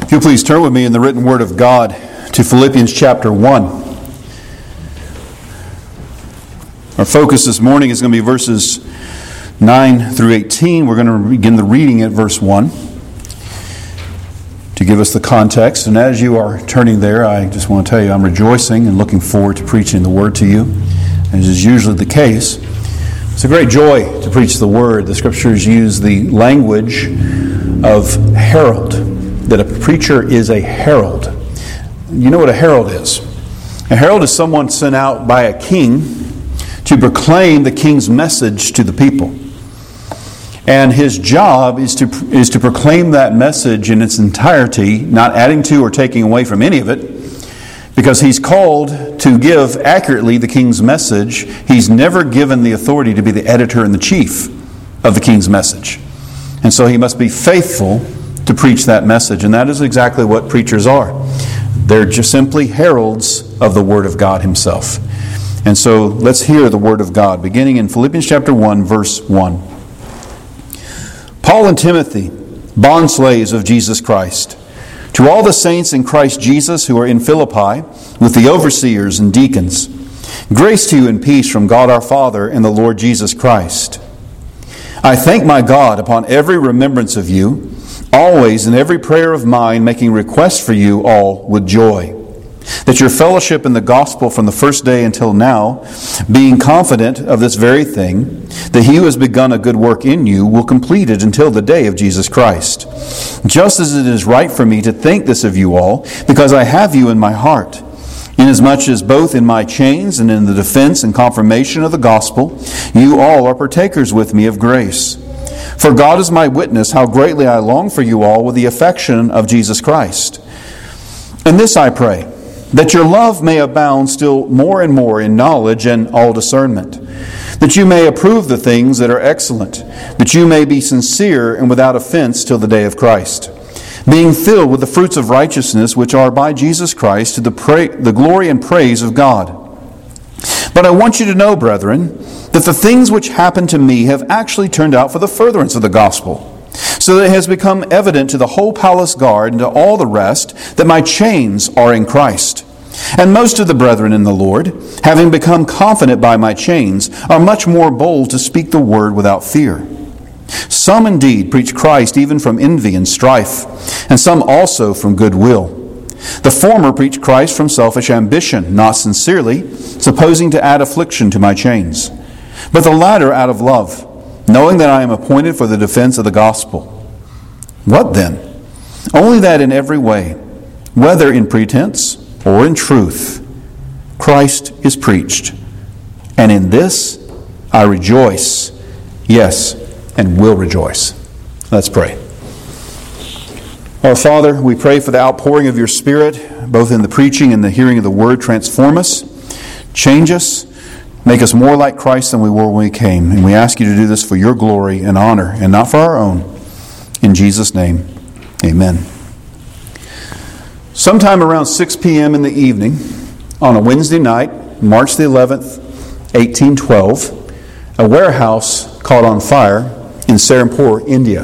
If you'll please turn with me in the written Word of God to Philippians chapter 1. Our focus this morning is going to be verses 9 through 18. We're going to begin the reading at verse 1 to give us the context. And as you are turning there, I just want to tell you I'm rejoicing and looking forward to preaching the Word to you, as is usually the case. It's a great joy to preach the Word. The Scriptures use the language of herald, that a preacher is a herald. You know what a herald is? A herald is someone sent out by a king to proclaim the king's message to the people. And his job is to proclaim that message in its entirety, not adding to or taking away from any of it, because he's called to give accurately the king's message. He's never given the authority to be the editor-in-chief of the king's message. And so he must be faithful to preach that message. And that is exactly what preachers are. They're just simply heralds of the Word of God Himself. And so let's hear the Word of God, beginning in Philippians chapter 1, verse 1. Paul and Timothy, bondslaves of Jesus Christ, to all the saints in Christ Jesus who are in Philippi, with the overseers and deacons, grace to you and peace from God our Father and the Lord Jesus Christ. I thank my God upon every remembrance of you, always in every prayer of mine, making request for you all with joy, that your fellowship in the gospel from the first day until now, being confident of this very thing, that He who has begun a good work in you will complete it until the day of Jesus Christ. Just as it is right for me to think this of you all, because I have you in my heart, inasmuch as both in my chains and in the defense and confirmation of the gospel, you all are partakers with me of grace. For God is my witness how greatly I long for you all with the affection of Jesus Christ. And this I pray, that your love may abound still more and more in knowledge and all discernment, that you may approve the things that are excellent, that you may be sincere and without offense till the day of Christ, being filled with the fruits of righteousness which are by Jesus Christ to the glory and praise of God. But I want you to know, brethren, that the things which happened to me have actually turned out for the furtherance of the gospel, so that it has become evident to the whole palace guard and to all the rest that my chains are in Christ. And most of the brethren in the Lord, having become confident by my chains, are much more bold to speak the word without fear. Some indeed preach Christ even from envy and strife, and some also from goodwill. The former preach Christ from selfish ambition, not sincerely, supposing to add affliction to my chains. But the latter out of love, knowing that I am appointed for the defense of the gospel. What then? Only that in every way, whether in pretense or in truth, Christ is preached. And in this I rejoice, yes, and will rejoice. Let's pray. Our Father, we pray for the outpouring of your Spirit, both in the preaching and the hearing of the Word. Transform us, change us, make us more like Christ than we were when we came. And we ask you to do this for your glory and honor, and not for our own. In Jesus' name, amen. Sometime around 6 p.m. in the evening, on a Wednesday night, March the 11th, 1812, a warehouse caught on fire in Serampore, India.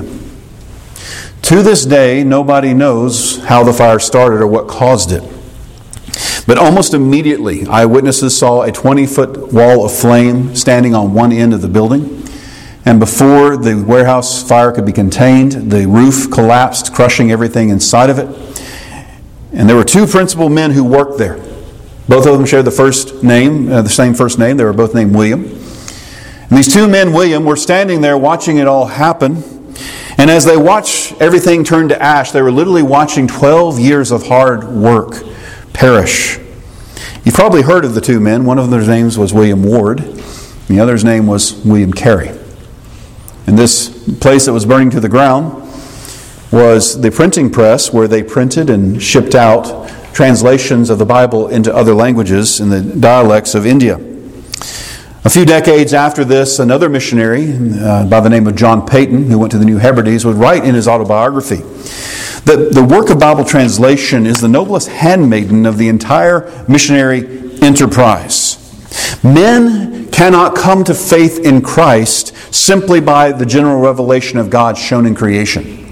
To this day, nobody knows how the fire started or what caused it. But almost immediately, eyewitnesses saw a 20-foot wall of flame standing on one end of the building. And before the warehouse fire could be contained, the roof collapsed, crushing everything inside of it. And there were two principal men who worked there. Both of them shared the same first name. They were both named William. And these two men, William, were standing there watching it all happen. And as they watched everything turn to ash, they were literally watching 12 years of hard work perish. You've probably heard of the two men. One of their names was William Ward. The other's name was William Carey. And this place that was burning to the ground was the printing press where they printed and shipped out translations of the Bible into other languages in the dialects of India. A few decades after this, another missionary by the name of John Peyton, who went to the New Hebrides, would write in his autobiography that the work of Bible translation is the noblest handmaiden of the entire missionary enterprise. Men cannot come to faith in Christ simply by the general revelation of God shown in creation.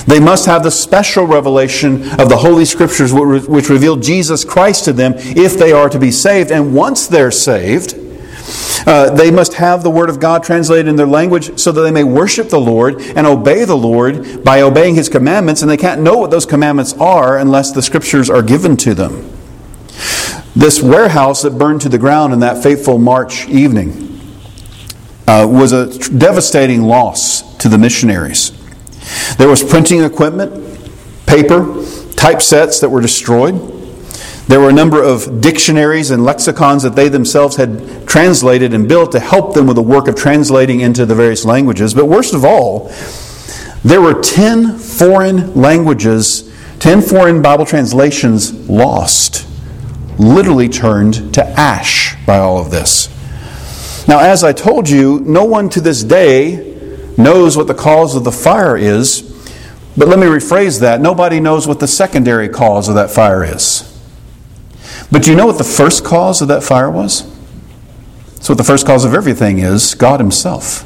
They must have the special revelation of the Holy Scriptures which reveal Jesus Christ to them if they are to be saved. And once they're saved, they must have the Word of God translated in their language so that they may worship the Lord and obey the Lord by obeying His commandments. And they can't know what those commandments are unless the Scriptures are given to them. This warehouse that burned to the ground in that fateful March evening was a devastating loss to the missionaries. There was printing equipment, paper, typesets that were destroyed. There were a number of dictionaries and lexicons that they themselves had translated and built to help them with the work of translating into the various languages. But worst of all, there were 10 foreign languages, 10 foreign Bible translations lost, literally turned to ash by all of this. Now, as I told you, no one to this day knows what the cause of the fire is, but let me rephrase that. Nobody knows what the secondary cause of that fire is. But do you know what the first cause of that fire was? So what the first cause of everything is, God Himself.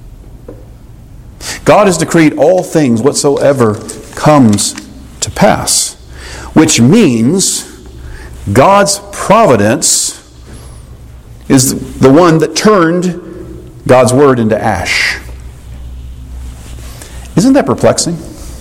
God has decreed all things whatsoever comes to pass, which means God's providence is the one that turned God's Word into ash. Isn't that perplexing?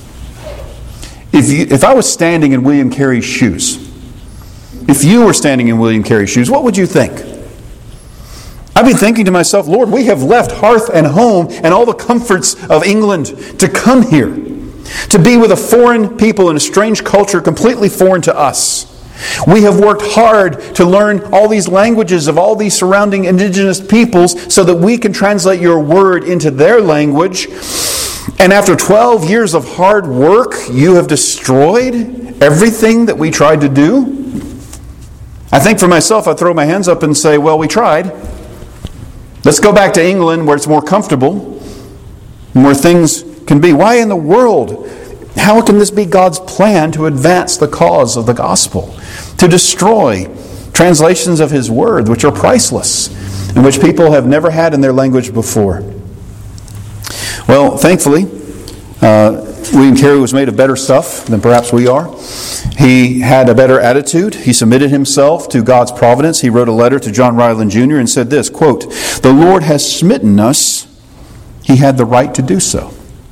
If I was standing in William Carey's shoes, if you were standing in William Carey's shoes, what would you think? I'd be thinking to myself, Lord, we have left hearth and home and all the comforts of England to come here, to be with a foreign people in a strange culture completely foreign to us. We have worked hard to learn all these languages of all these surrounding indigenous peoples so that we can translate your word into their language. And after 12 years of hard work, you have destroyed everything that we tried to do? I think for myself, I throw my hands up and say, well, we tried. Let's go back to England where it's more comfortable and where things can be. Why in the world? How can this be God's plan to advance the cause of the gospel? To destroy translations of His Word, which are priceless, and which people have never had in their language before. Well, thankfully, William Carey was made of better stuff than perhaps we are. He had a better attitude. He submitted himself to God's providence. He wrote a letter to John Ryland Jr. and said this, quote, "The Lord has smitten us. He had the right to do so.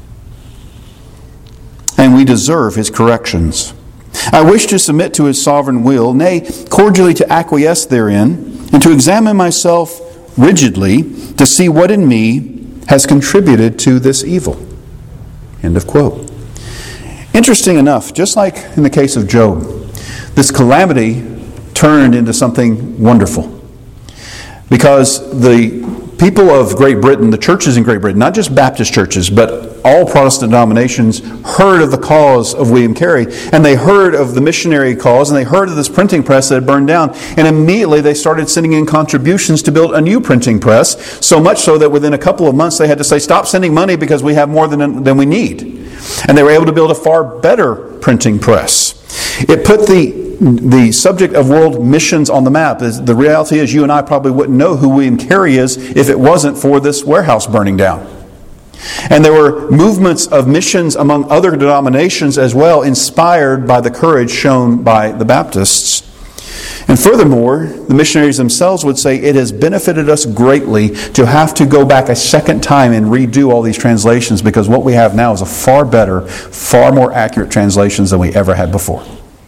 And we deserve His corrections. I wish to submit to His sovereign will, nay, cordially to acquiesce therein, and to examine myself rigidly to see what in me has contributed to this evil." End of quote. Interesting enough, just like in the case of Job, this calamity turned into something wonderful. Because the people of Great Britain, the churches in Great Britain, not just Baptist churches, but all Protestant denominations, heard of the cause of William Carey, and they heard of the missionary cause, and they heard of this printing press that had burned down, and immediately they started sending in contributions to build a new printing press, so much so that within a couple of months they had to say, stop sending money because we have more than we need. And they were able to build a far better printing press. It put the subject of world missions on the map. The reality is you and I probably wouldn't know who William Carey is if it wasn't for this warehouse burning down. And there were movements of missions among other denominations as well, inspired by the courage shown by the Baptists. And furthermore, the missionaries themselves would say it has benefited us greatly to have to go back a second time and redo all these translations, because what we have now is a far better, far more accurate translations than we ever had before.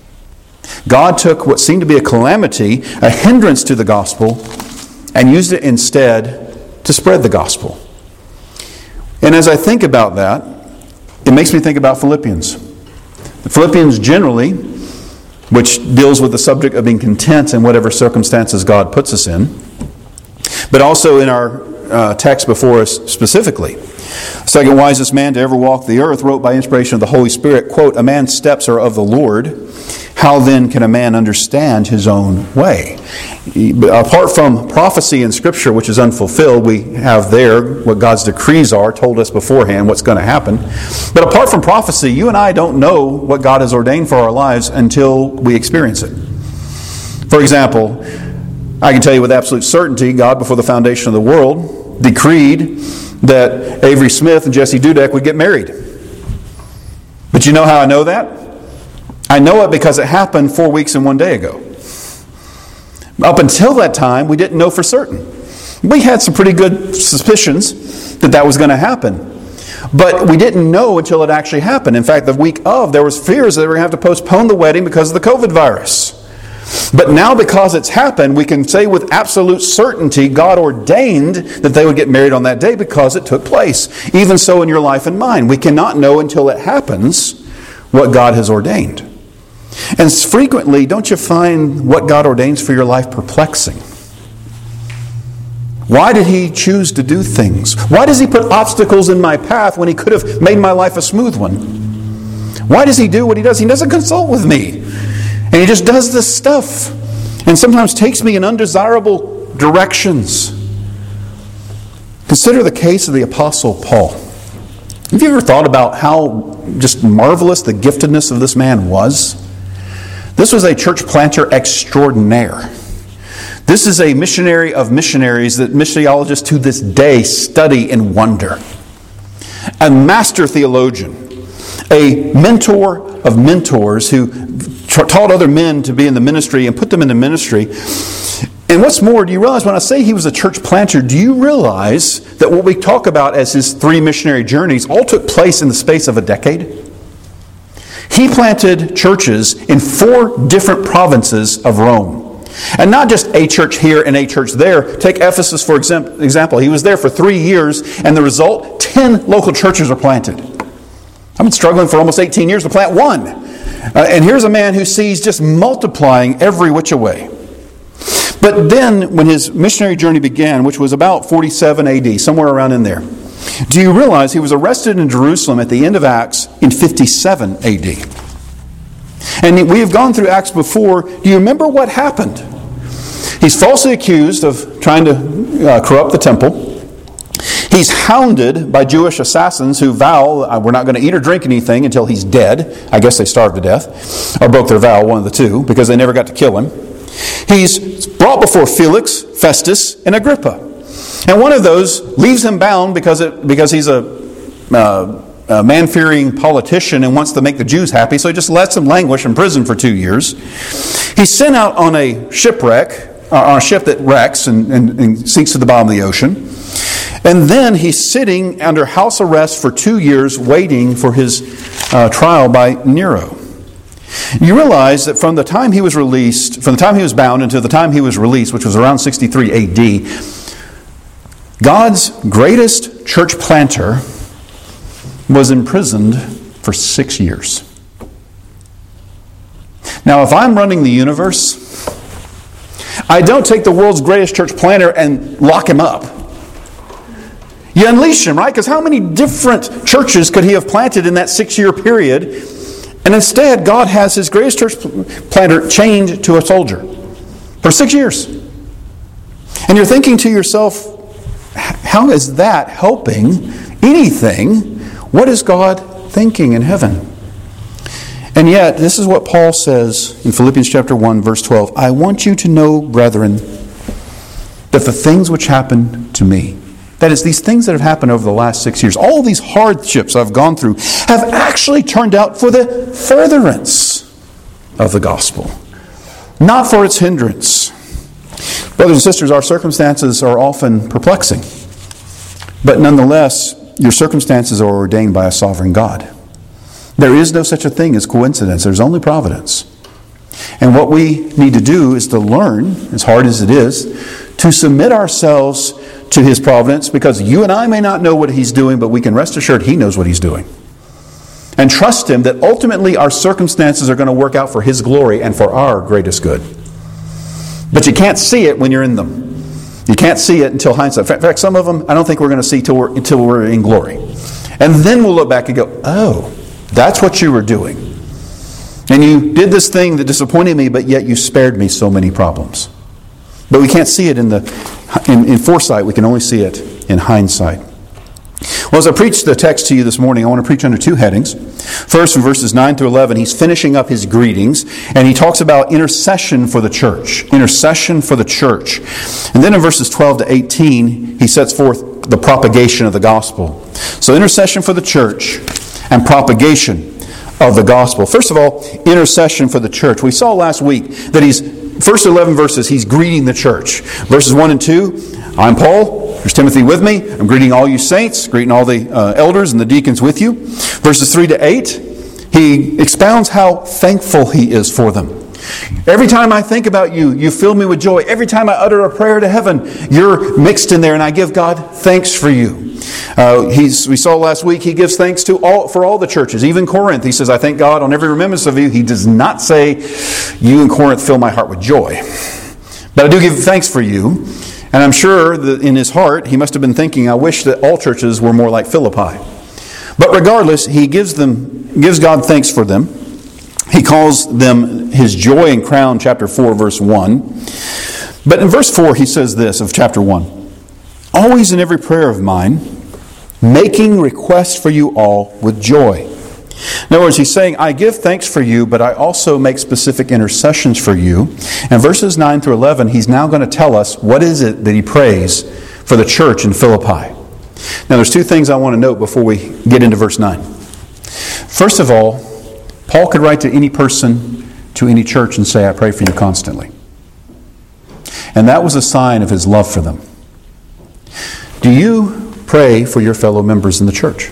God took what seemed to be a calamity, a hindrance to the gospel, and used it instead to spread the gospel. And as I think about that, it makes me think about Philippians. The Philippians generally, which deals with the subject of being content in whatever circumstances God puts us in, but also in our text before us specifically. Second wisest man to ever walk the earth wrote by inspiration of the Holy Spirit, quote, "A man's steps are of the Lord. How then can a man understand his own way?" Apart from prophecy in Scripture, which is unfulfilled, we have there what God's decrees are, told us beforehand what's going to happen. But apart from prophecy, you and I don't know what God has ordained for our lives until we experience it. For example, I can tell you with absolute certainty, God, before the foundation of the world, decreed that Avery Smith and Jesse Dudek would get married. But But you know how I know that? I know it because it happened 4 weeks and 1 day ago. Up until that time, we didn't know for certain. We had some pretty good suspicions that that was going to happen. But we didn't know until it actually happened. In fact, the week of, there was fears that they were going to have to postpone the wedding because of the COVID virus. But now because it's happened, we can say with absolute certainty God ordained that they would get married on that day because it took place. Even so in your life and mine. We cannot know until it happens what God has ordained. And frequently, don't you find what God ordains for your life perplexing? Why did He choose to do things? Why does He put obstacles in my path when He could have made my life a smooth one? Why does He do what He does? He doesn't consult with me. And He just does this stuff. And sometimes takes me in undesirable directions. Consider the case of the Apostle Paul. Have you ever thought about how just marvelous the giftedness of this man was? This was a church planter extraordinaire. This is a missionary of missionaries that missiologists to this day study and wonder. A master theologian. A mentor of mentors who taught other men to be in the ministry and put them in the ministry. And what's more, do you realize when I say he was a church planter, do you realize that what we talk about as his 3 missionary journeys all took place in the space of a decade? He planted churches in 4 different provinces of Rome. And not just a church here and a church there. Take Ephesus, for example. He was there for 3 years, and the result, 10 local churches are planted. I've been struggling for almost 18 years to plant one. And here's a man who sees just multiplying every which way. But then, when his missionary journey began, which was about 47 AD, somewhere around in there, do you realize he was arrested in Jerusalem at the end of Acts in 57 AD? And we have gone through Acts before. Do you remember what happened? He's falsely accused of trying to corrupt the temple. He's hounded by Jewish assassins who vow, we're not going to eat or drink anything until he's dead. I guess they starved to death, or broke their vow, one of the two, because they never got to kill him. He's brought before Felix, Festus, and Agrippa. And one of those leaves him bound because he's a man-fearing politician and wants to make the Jews happy, so he just lets him languish in prison for 2 years. He's sent out on a shipwreck, on a ship that wrecks and sinks to the bottom of the ocean. And then he's sitting under house arrest for 2 years waiting for his trial by Nero. You realize that from the time he was released, from the time he was bound until the time he was released, which was around 63 AD, God's greatest church planter was imprisoned for 6 years. Now, if I'm running the universe, I don't take the world's greatest church planter and lock him up. You unleash him, right? Because how many different churches could he have planted in that 6-year period? And instead, God has his greatest church planter chained to a soldier for 6 years. And you're thinking to yourself, how is that helping anything? What is God thinking in heaven? And yet, this is what Paul says in Philippians chapter 1, verse 12. I want you to know, brethren, that the things which happened to me, that is, these things that have happened over the last 6 years, all these hardships I've gone through, have actually turned out for the furtherance of the gospel, not for its hindrance. Brothers and sisters, our circumstances are often perplexing. But nonetheless, your circumstances are ordained by a sovereign God. There is no such a thing as coincidence. There's only providence. And what we need to do is to learn, as hard as it is, to submit ourselves to His providence, because you and I may not know what He's doing, but we can rest assured He knows what He's doing. And trust Him that ultimately our circumstances are going to work out for His glory and for our greatest good. But you can't see it when you're in them. You can't see it until hindsight. In fact, some of them I don't think we're going to see until we're in glory. And then we'll look back and go, oh, that's what you were doing. And you did this thing that disappointed me, but yet you spared me so many problems. But we can't see it in foresight. We can only see it in hindsight. Well, as I preach the text to you this morning, I want to preach under 2 headings. First, in verses 9 through 11, he's finishing up his greetings, and he talks about intercession for the church. Intercession for the church. And then in verses 12 to 18, he sets forth the propagation of the gospel. So intercession for the church and propagation of the gospel. First of all, intercession for the church. We saw last week that first 11 verses, he's greeting the church. Verses 1 and 2, I'm Paul, there's Timothy with me, I'm greeting all you saints, greeting all the elders and the deacons with you. Verses 3 to 8, he expounds how thankful he is for them. Every time I think about you, you fill me with joy. Every time I utter a prayer to heaven, you're mixed in there, and I give God thanks for you. We saw last week he gives thanks for all the churches, even Corinth. He says, I thank God on every remembrance of you. He does not say, you in Corinth fill my heart with joy. But I do give thanks for you. And I'm sure that in his heart, he must have been thinking, I wish that all churches were more like Philippi. But regardless, he gives God thanks for them. He calls them his joy and crown, chapter 4, verse 1. But in verse 4, he says this of chapter 1. Always in every prayer of mine, making request for you all with joy. In other words, he's saying, I give thanks for you, but I also make specific intercessions for you. And verses 9 through 11, he's now going to tell us what is it that he prays for the church in Philippi. Now, there's two things I want to note before we get into verse 9. First of all, Paul could write to any person, to any church, and say, I pray for you constantly. And that was a sign of his love for them. Do you pray for your fellow members in the church?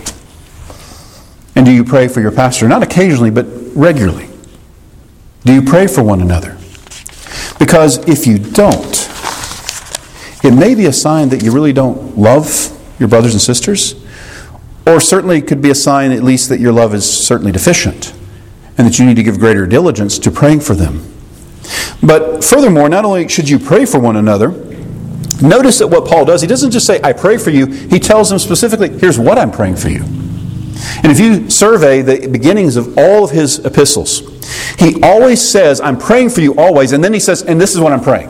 And do you pray for your pastor? Not occasionally, but regularly. Do you pray for one another? Because if you don't, it may be a sign that you really don't love your brothers and sisters, or certainly could be a sign at least that your love is certainly deficient, and that you need to give greater diligence to praying for them. But furthermore, not only should you pray for one another, notice that what Paul does, he doesn't just say, I pray for you. He tells them specifically, here's what I'm praying for you. And if you survey the beginnings of all of his epistles, he always says, I'm praying for you always. And then he says, and this is what I'm praying.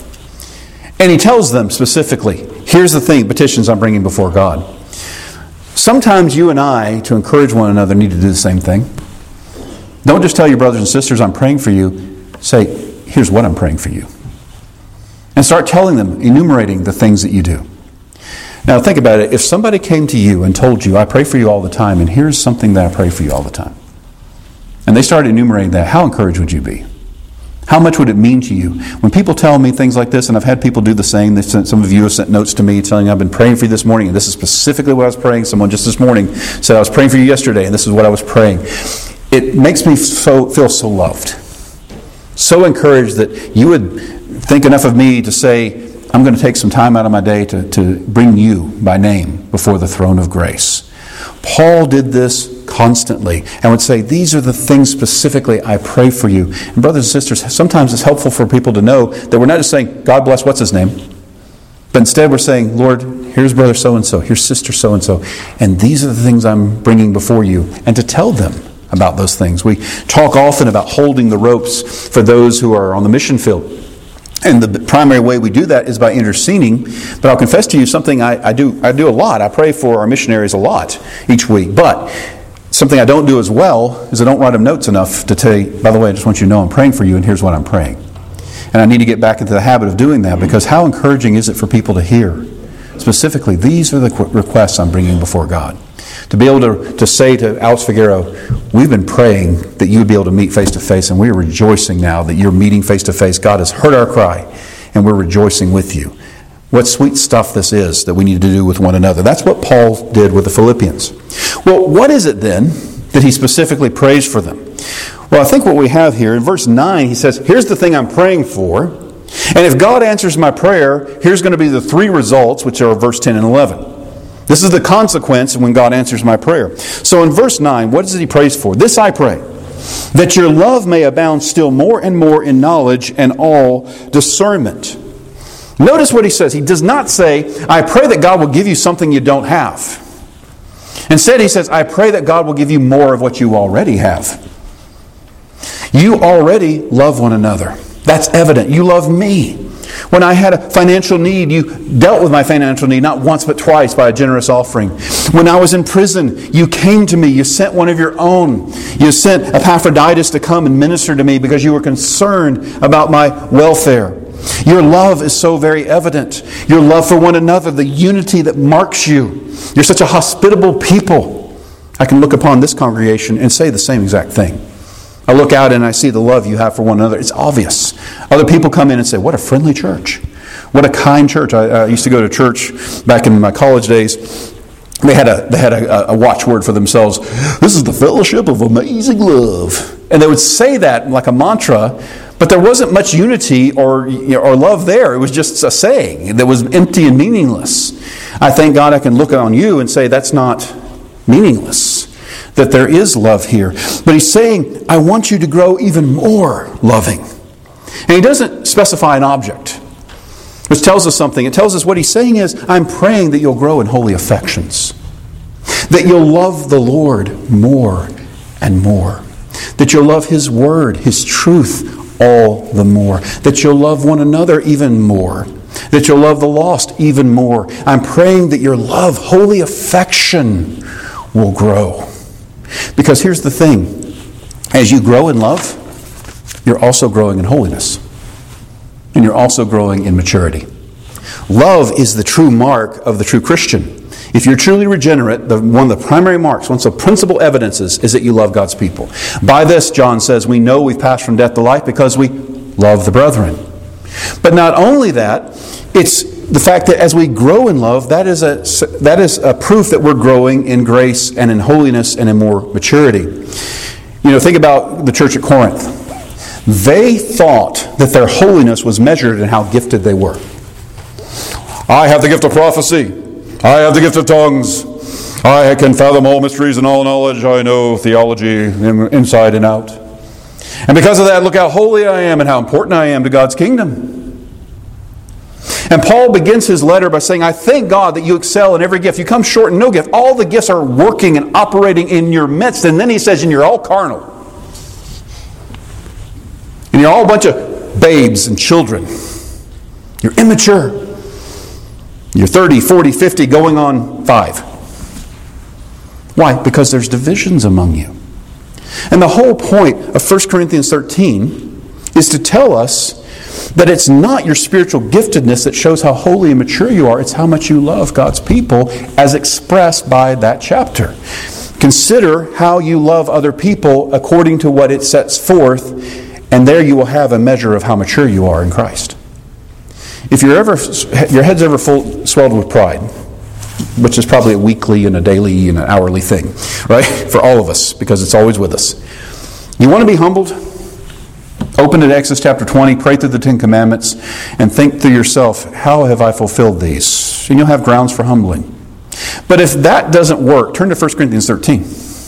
And he tells them specifically, here's the thing, petitions I'm bringing before God. Sometimes you and I, to encourage one another, need to do the same thing. Don't just tell your brothers and sisters, I'm praying for you. Say, here's what I'm praying for you. And start telling them, enumerating the things that you do. Now think about it. If somebody came to you and told you, I pray for you all the time, and here's something that I pray for you all the time, and they started enumerating that, how encouraged would you be? How much would it mean to you? When people tell me things like this, and I've had people do the same, some of you have sent notes to me telling me, I've been praying for you this morning, and this is specifically what I was praying. Someone just this morning said, I was praying for you yesterday, and this is what I was praying. It makes me feel so loved, so encouraged that you would think enough of me to say, I'm going to take some time out of my day to bring you by name before the throne of grace. Paul did this constantly and would say, these are the things specifically I pray for you. And brothers and sisters, sometimes it's helpful for people to know that we're not just saying, God bless what's his name, but instead we're saying, Lord, here's brother so-and-so, here's sister so-and-so, and these are the things I'm bringing before you, and to tell them about those things. We talk often about holding the ropes for those who are on the mission field. And the primary way we do that is by interceding. But I'll confess to you something I do a lot. I pray for our missionaries a lot each week. But something I don't do as well is I don't write them notes enough to tell you, by the way, I just want you to know I'm praying for you and here's what I'm praying. And I need to get back into the habit of doing that, because how encouraging is it for people to hear specifically, these are the requests I'm bringing before God. To be able to say to Alex Figueroa, we've been praying that you would be able to meet face to face, and we are rejoicing now that you're meeting face to face. God has heard our cry, and we're rejoicing with you. What sweet stuff this is that we need to do with one another. That's what Paul did with the Philippians. Well, what is it then that he specifically prays for them? Well, I think what we have here, in verse 9, he says, here's the thing I'm praying for, and if God answers my prayer, here's going to be the three results, which are verse 10 and 11. This is the consequence when God answers my prayer. So in verse 9, what does he pray for? This I pray, that your love may abound still more and more in knowledge and all discernment. Notice what he says. He does not say, I pray that God will give you something you don't have. Instead, he says, I pray that God will give you more of what you already have. You already love one another. That's evident. You love me. When I had a financial need, you dealt with my financial need not once but twice by a generous offering. When I was in prison, you came to me. You sent one of your own. You sent Epaphroditus to come and minister to me because you were concerned about my welfare. Your love is so very evident. Your love for one another, the unity that marks you. You're such a hospitable people. I can look upon this congregation and say the same exact thing. I look out and I see the love you have for one another. It's obvious. Other people come in and say, what a friendly church. What a kind church. I used to go to church back in my college days. They had a watchword for themselves. This is the fellowship of amazing love. And they would say that like a mantra, but there wasn't much unity or love there. It was just a saying that was empty and meaningless. I thank God I can look on you and say that's not meaningless, that there is love here. But he's saying, I want you to grow even more loving. And he doesn't specify an object, which tells us something. It tells us what he's saying is, I'm praying that you'll grow in holy affections, that you'll love the Lord more and more, that you'll love His Word, His truth all the more, that you'll love one another even more, that you'll love the lost even more. I'm praying that your love, holy affection, will grow. Because here's the thing, as you grow in love, you're also growing in holiness. And you're also growing in maturity. Love is the true mark of the true Christian. If you're truly regenerate, one of the primary marks, one of the principal evidences is that you love God's people. By this, John says, we know we've passed from death to life because we love the brethren. But not only that, it's the fact that as we grow in love, that is a proof that we're growing in grace and in holiness and in more maturity. Think about the church at Corinth. They thought that their holiness was measured in how gifted they were. I have the gift of prophecy. I have the gift of tongues. I can fathom all mysteries and all knowledge. I know theology inside and out. And because of that, look how holy I am and how important I am to God's kingdom. And Paul begins his letter by saying, I thank God that you excel in every gift. You come short in no gift. All the gifts are working and operating in your midst. And then he says, and you're all carnal. And you're all a bunch of babes and children. You're immature. You're 30, 40, 50, going on 5. Why? Because there's divisions among you. And the whole point of 1 Corinthians 13 is to tell us that it's not your spiritual giftedness that shows how holy and mature you are. It's how much you love God's people as expressed by that chapter. Consider how you love other people according to what it sets forth, and there you will have a measure of how mature you are in Christ. If your head's ever swelled with pride, which is probably a weekly and a daily and an hourly thing, right? For all of us, because it's always with us. You want to be humbled? Open at Exodus chapter 20, pray through the 10 Commandments, and think to yourself, how have I fulfilled these? And you'll have grounds for humbling. But if that doesn't work, turn to 1 Corinthians 13.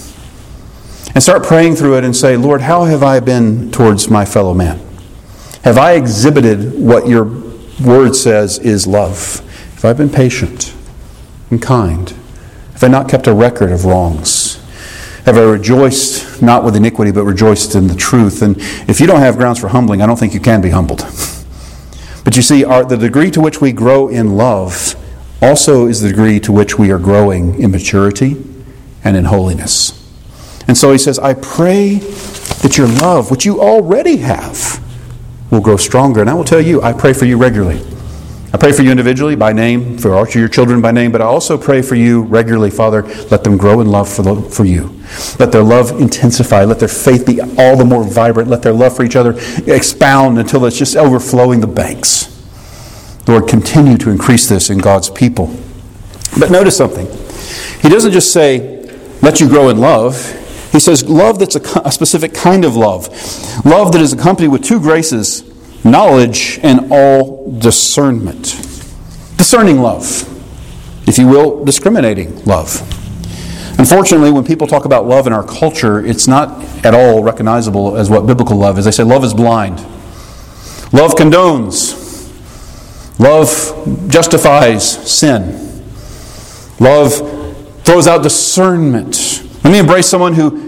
And start praying through it and say, Lord, how have I been towards my fellow man? Have I exhibited what your word says is love? Have I been patient and kind? Have I not kept a record of wrongs? Have I rejoiced not with iniquity, but rejoiced in the truth? And if you don't have grounds for humbling, I don't think you can be humbled. But you see, the degree to which we grow in love also is the degree to which we are growing in maturity and in holiness. And so he says, I pray that your love, which you already have, will grow stronger. And I will tell you, I pray for you regularly. I pray for you individually by name, for all your children by name, but I also pray for you regularly, Father. Let them grow in love for you. Let their love intensify. Let their faith be all the more vibrant. Let their love for each other expound until it's just overflowing the banks. Lord, continue to increase this in God's people. But notice something. He doesn't just say, let you grow in love. He says love that's a specific kind of love. Love that is accompanied with 2 graces, knowledge and all discernment. Discerning love, if you will, discriminating love. Unfortunately, when people talk about love in our culture, it's not at all recognizable as what biblical love is. They say love is blind. Love condones. Love justifies sin. Love throws out discernment. Let me embrace someone who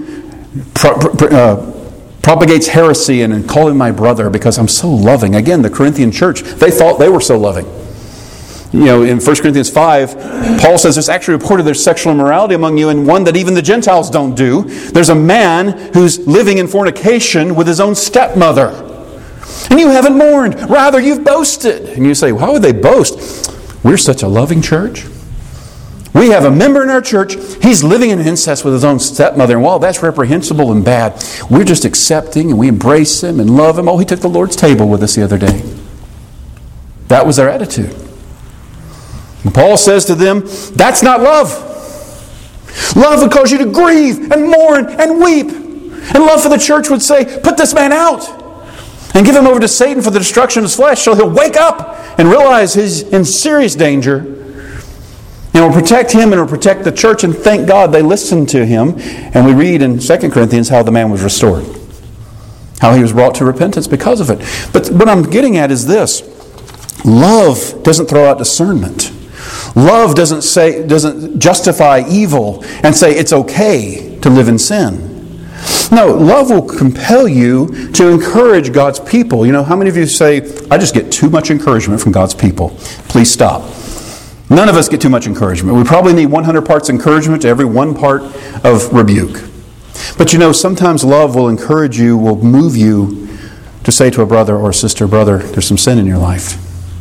propagates heresy and call him my brother because I'm so loving. Again, the Corinthian church, they thought they were so loving. In 1 Corinthians 5, Paul says there's actually reported there's sexual immorality among you, and one that even the Gentiles don't do. There's a man who's living in fornication with his own stepmother. And you haven't mourned. Rather, you've boasted. And you say, how would they boast? We're such a loving church. We have a member in our church, he's living in incest with his own stepmother-in-law. That's reprehensible and bad. We're just accepting and we embrace him and love him. Oh, he took the Lord's table with us the other day. That was their attitude. And Paul says to them, that's not love. Love would cause you to grieve and mourn and weep. And love for the church would say, put this man out and give him over to Satan for the destruction of his flesh so he'll wake up and realize he's in serious danger. And it will protect him and it will protect the church. And thank God they listened to him. And we read in 2 Corinthians how the man was restored. How he was brought to repentance because of it. But what I'm getting at is this. Love doesn't throw out discernment. Love doesn't justify evil and say it's okay to live in sin. No, love will compel you to encourage God's people. You know, how many of you say, I just get too much encouragement from God's people? Please stop. None of us get too much encouragement. We probably need 100 parts encouragement to every 1 part of rebuke. But you know, sometimes love will encourage you, will move you to say to a brother or a sister, brother, there's some sin in your life.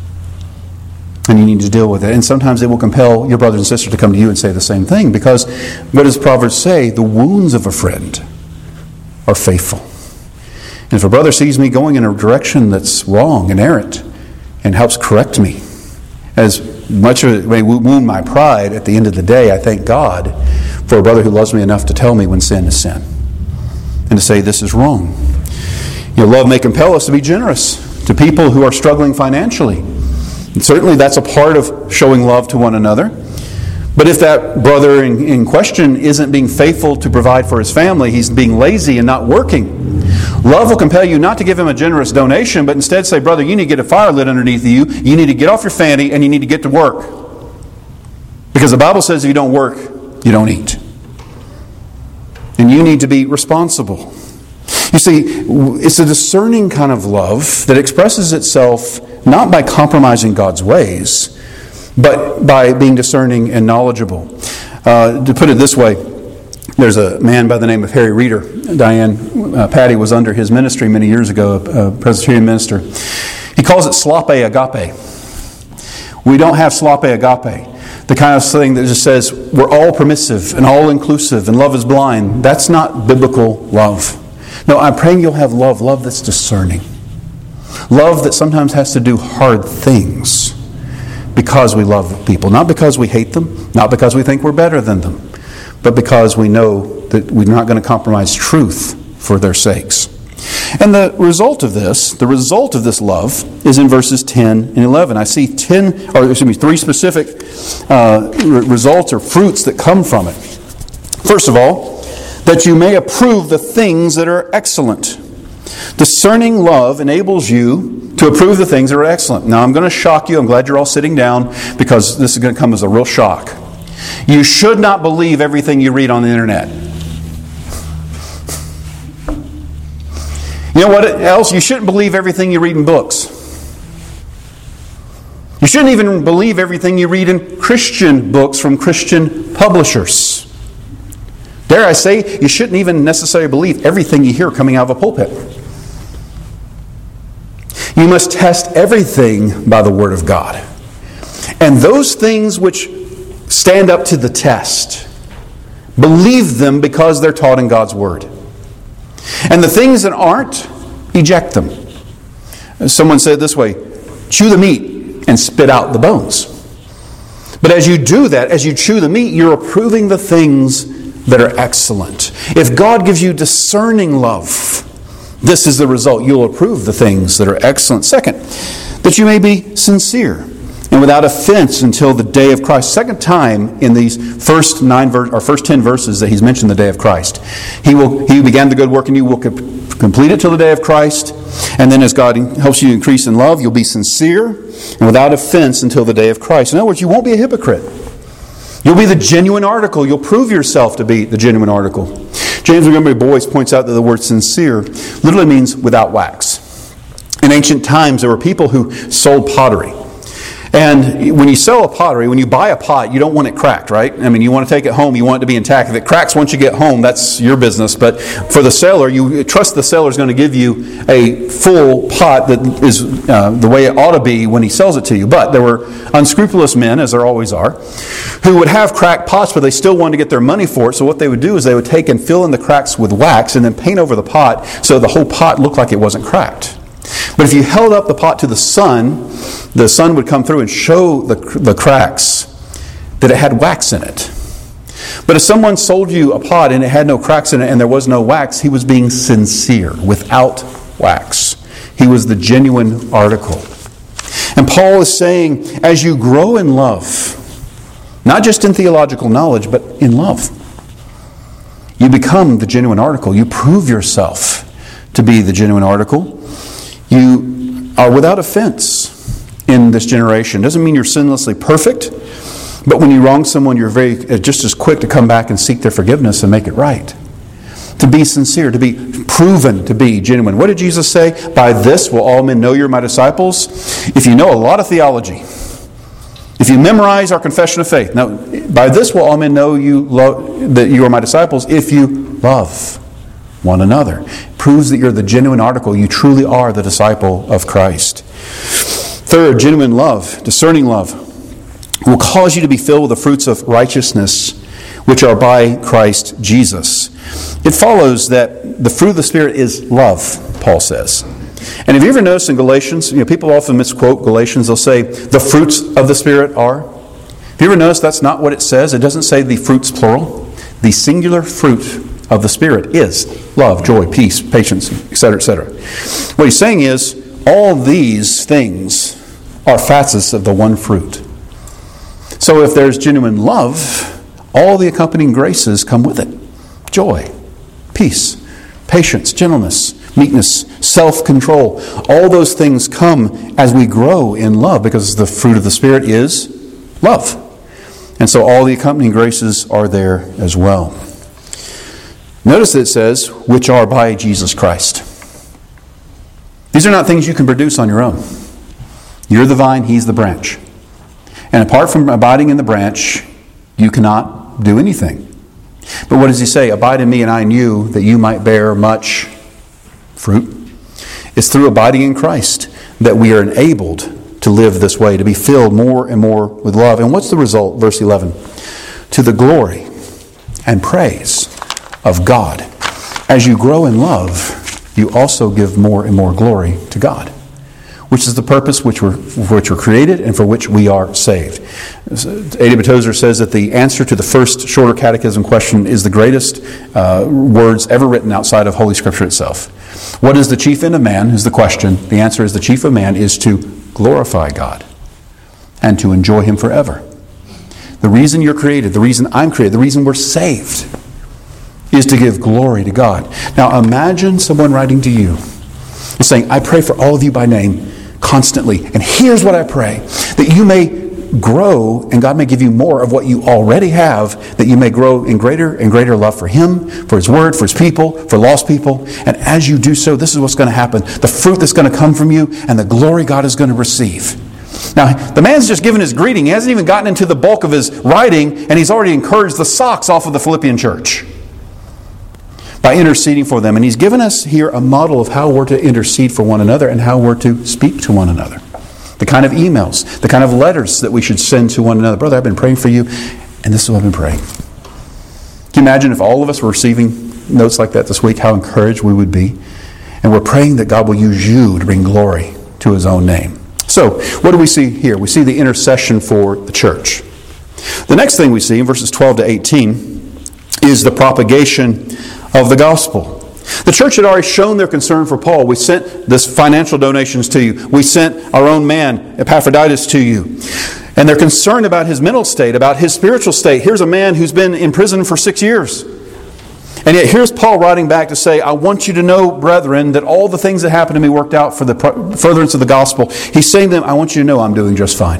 And you need to deal with it. And sometimes it will compel your brother and sister to come to you and say the same thing. Because what does Proverbs say? The wounds of a friend are faithful. And if a brother sees me going in a direction that's wrong and errant and helps correct me, as much as it may wound my pride, at the end of the day, I thank God for a brother who loves me enough to tell me when sin is sin. And to say this is wrong. You know, love may compel us to be generous to people who are struggling financially. And certainly that's a part of showing love to one another. But if that brother in question isn't being faithful to provide for his family, he's being lazy and not working, love will compel you not to give him a generous donation, but instead say, brother, you need to get a fire lit underneath you. You need to get off your fanny and you need to get to work. Because the Bible says if you don't work, you don't eat. And you need to be responsible. You see, it's a discerning kind of love that expresses itself not by compromising God's ways, but by being discerning and knowledgeable. To put it this way, there's a man by the name of Harry Reeder. Patty was under his ministry many years ago, a Presbyterian minister. He calls it slope agape. We don't have slope agape. The kind of thing that just says we're all permissive and all inclusive and love is blind. That's not biblical love. No, I'm praying you'll have love that's discerning. Love that sometimes has to do hard things because we love people. Not because we hate them, not because we think we're better than them, but because we know that we're not going to compromise truth for their sakes. And the result of this love is in verses 10 and 11. I see 3 specific results or fruits that come from it. First of all, that you may approve the things that are excellent. Discerning love enables you to approve the things that are excellent. Now, I'm going to shock you. I'm glad you're all sitting down because this is going to come as a real shock. You should not believe everything you read on the internet. You know what else? You shouldn't believe everything you read in books. You shouldn't even believe everything you read in Christian books from Christian publishers. Dare I say, you shouldn't even necessarily believe everything you hear coming out of a pulpit. You must test everything by the Word of God. And those things which stand up to the test, believe them because they're taught in God's Word. And the things that aren't, eject them. Someone said it this way, chew the meat and spit out the bones. But as you do that, as you chew the meat, you're approving the things that are excellent. If God gives you discerning love, this is the result. You'll approve the things that are excellent. Second, that you may be sincere and without offense until the day of Christ. Second time in these first 10 verses that he's mentioned the day of Christ. He who began the good work in you will complete it till the day of Christ. And then as God helps you increase in love, you'll be sincere and without offense until the day of Christ. In other words, you won't be a hypocrite. You'll be the genuine article. You'll prove yourself to be the genuine article. James Montgomery Boyce points out that the word sincere literally means without wax. In ancient times, there were people who sold pottery. And when you sell a pottery, when you buy a pot, you don't want it cracked, right? I mean, you want to take it home, you want it to be intact. If it cracks once you get home, that's your business. But for the seller, you trust the seller is going to give you a full pot that is the way it ought to be when he sells it to you. But there were unscrupulous men, as there always are, who would have cracked pots, but they still wanted to get their money for it. So what they would do is they would take and fill in the cracks with wax and then paint over the pot so the whole pot looked like it wasn't cracked. But if you held up the pot to the sun would come through and show the cracks that it had wax in it. But if someone sold you a pot and it had no cracks in it and there was no wax, he was being sincere, without wax. He was the genuine article. And Paul is saying, as you grow in love, not just in theological knowledge, but in love, you become the genuine article. You prove yourself to be the genuine article. You are without offense in this generation. Doesn't mean you're sinlessly perfect, but when you wrong someone, you're just as quick to come back and seek their forgiveness and make it right. To be sincere, to be proven to be genuine. What did Jesus say? By this will all men know you're my disciples. If you know a lot of theology, if you memorize our confession of faith, now by this will all men know that you are my disciples if you love one another. It proves that you're the genuine article. You truly are the disciple of Christ. Third, genuine love, discerning love, will cause you to be filled with the fruits of righteousness, which are by Christ Jesus. It follows that the fruit of the Spirit is love, Paul says. And have you ever noticed in Galatians, people often misquote Galatians, they'll say, the fruits of the Spirit are. Have you ever noticed that's not what it says? It doesn't say the fruits plural. The singular fruit of the Spirit is love, joy, peace, patience, etc., etc. What he's saying is, all these things are facets of the one fruit. So if there's genuine love, all the accompanying graces come with it. Joy, peace, patience, gentleness, meekness, self-control. All those things come as we grow in love because the fruit of the Spirit is love. And so all the accompanying graces are there as well. Notice that it says, which are by Jesus Christ. These are not things you can produce on your own. You're the vine, He's the branch. And apart from abiding in the branch, you cannot do anything. But what does He say? Abide in me and I in you, that you might bear much fruit. It's through abiding in Christ that we are enabled to live this way, to be filled more and more with love. And what's the result? Verse 11. To the glory and praise of God. As you grow in love, you also give more and more glory to God, which is the purpose for which we're created and for which we are saved. A.W. Tozer says that the answer to the first shorter catechism question is the greatest words ever written outside of Holy Scripture itself. What is the chief end of man is the question. The answer is the chief of man is to glorify God and to enjoy Him forever. The reason you're created, the reason I'm created, the reason we're saved is to give glory to God. Now imagine someone writing to you and saying, I pray for all of you by name constantly, and here's what I pray, that you may grow and God may give you more of what you already have, that you may grow in greater and greater love for Him, for His Word, for His people, for lost people. And as you do so, this is what's going to happen. The fruit that's going to come from you and the glory God is going to receive. Now, the man's just given his greeting. He hasn't even gotten into the bulk of his writing, and he's already encouraged the socks off of the Philippian church by interceding for them. And he's given us here a model of how we're to intercede for one another and how we're to speak to one another. The kind of emails, the kind of letters that we should send to one another. Brother, I've been praying for you, and this is what I've been praying. Can you imagine if all of us were receiving notes like that this week, how encouraged we would be? And we're praying that God will use you to bring glory to His own name. So, what do we see here? We see the intercession for the church. The next thing we see in verses 12 to 18 is the propagation of the gospel. The church had already shown their concern for Paul. We sent this financial donations to you. We sent our own man, Epaphroditus, to you. And they're concerned about his mental state, about his spiritual state. Here's a man who's been in prison for 6 years. And yet here's Paul writing back to say, I want you to know, brethren, that all the things that happened to me worked out for the furtherance of the gospel. He's saying to them, I want you to know I'm doing just fine.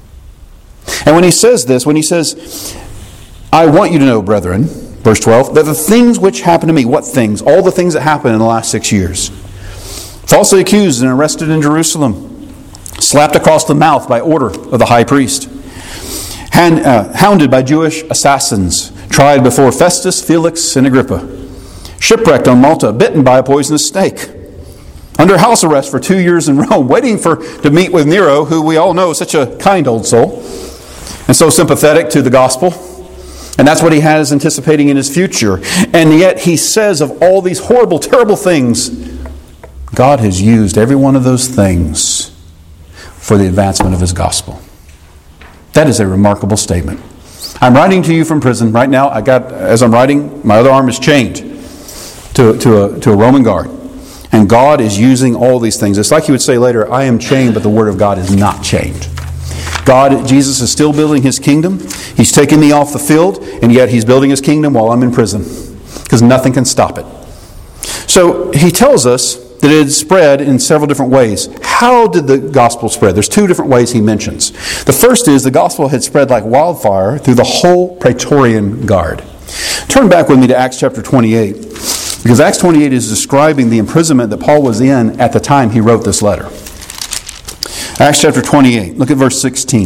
And when he says this, when he says, I want you to know, brethren, verse 12, that the things which happened to me, what things? All the things that happened in the last 6 years. Falsely accused and arrested in Jerusalem. slapped across the mouth by order of the high priest, hounded by Jewish assassins, tried before Festus, Felix, and Agrippa, shipwrecked on Malta, bitten by a poisonous snake, under house arrest for 2 years in Rome, waiting to meet with Nero, who we all know is such a kind old soul, and so sympathetic to the gospel. And that's what he has anticipating in his future. And yet he says of all these horrible, terrible things, God has used every one of those things for the advancement of his gospel. That is a remarkable statement. I'm writing to you from prison right now. As I'm writing, my other arm is chained to a Roman guard. And God is using all these things. It's like he would say later, I am chained, but the word of God is not chained. Jesus is still building his kingdom. He's taking me off the field, and yet he's building his kingdom while I'm in prison, because nothing can stop it. So he tells us that it spread in several different ways. How did the gospel spread? There's 2 different ways he mentions. The first is the gospel had spread like wildfire through the whole Praetorian Guard. Turn back with me to Acts chapter 28, because Acts 28 is describing the imprisonment that Paul was in at the time he wrote this letter. Acts chapter 28, look at verse 16.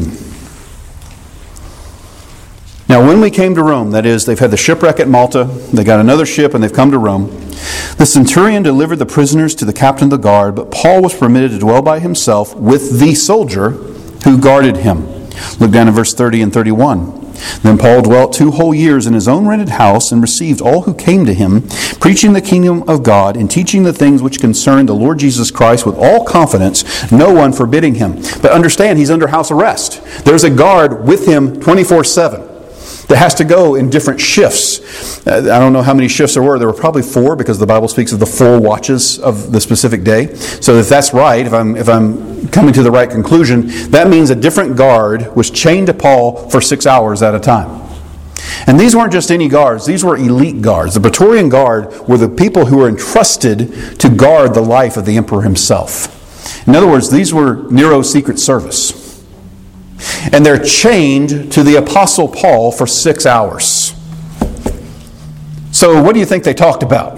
Now when we came to Rome, that is, they've had the shipwreck at Malta, they got another ship and they've come to Rome. The centurion delivered the prisoners to the captain of the guard, but Paul was permitted to dwell by himself with the soldier who guarded him. Look down at verse 30 and 31. Then Paul dwelt 2 whole years in his own rented house and received all who came to him, preaching the kingdom of God and teaching the things which concern the Lord Jesus Christ with all confidence, no one forbidding him. But understand, he's under house arrest. There's a guard with him 24/7 that has to go in different shifts. I don't know how many shifts there were. There were probably 4, because the Bible speaks of the 4 watches of the specific day. So if that's right, if I'm coming to the right conclusion, that means a different guard was chained to Paul for 6 hours at a time. And these weren't just any guards. These were elite guards. The Praetorian Guard were the people who were entrusted to guard the life of the emperor himself. In other words, these were Nero's secret service. And they're chained to the Apostle Paul for 6 hours. So what do you think they talked about?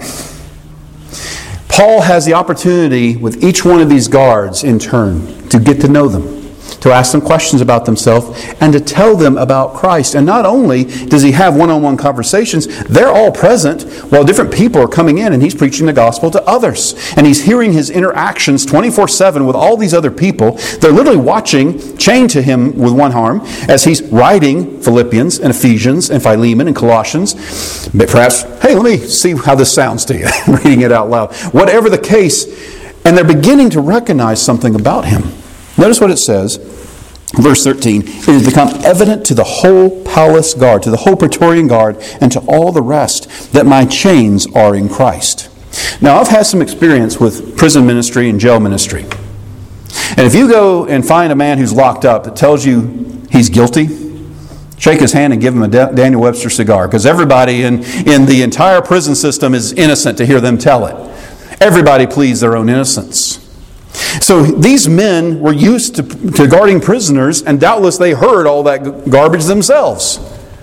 Paul has the opportunity with each one of these guards in turn to get to know them, to ask them questions about themselves, and to tell them about Christ. And not only does he have one-on-one conversations, they're all present while different people are coming in and he's preaching the gospel to others. And he's hearing his interactions 24/7 with all these other people. They're literally watching, chained to him with one arm, as he's writing Philippians and Ephesians and Philemon and Colossians. But perhaps, hey, let me see how this sounds to you, reading it out loud. Whatever the case, and they're beginning to recognize something about him. Notice what it says, verse 13. It has become evident to the whole palace guard, to the whole Praetorian Guard, and to all the rest, that my chains are in Christ. Now, I've had some experience with prison ministry and jail ministry. And if you go and find a man who's locked up that tells you he's guilty, shake his hand and give him a Daniel Webster cigar, because everybody in the entire prison system is innocent to hear them tell it. Everybody pleads their own innocence. So these men were used to guarding prisoners, and doubtless they heard all that garbage themselves.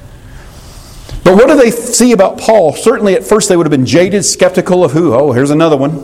But what do they see about Paul? Certainly at first they would have been jaded, skeptical of who? Oh, here's another one.